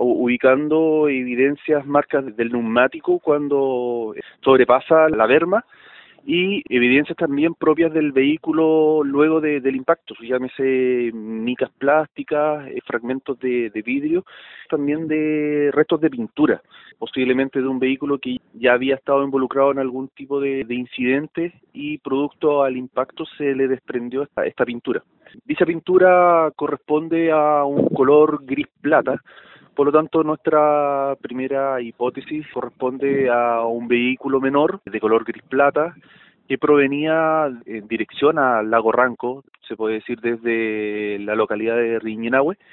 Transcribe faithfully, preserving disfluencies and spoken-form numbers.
ubicando evidencias, marcas del neumático cuando sobrepasa la berma y evidencias también propias del vehículo luego de, del impacto, llámese micas plásticas, eh, fragmentos de, de vidrio, también de restos de pintura, posiblemente de un vehículo que ya había estado involucrado en algún tipo de, de incidente y producto al impacto se le desprendió esta, esta pintura. Dicha pintura corresponde a un color gris plata. Por lo tanto, nuestra primera hipótesis corresponde a un vehículo menor de color gris plata que provenía en dirección al lago Ranco, se puede decir desde la localidad de Riñinahue,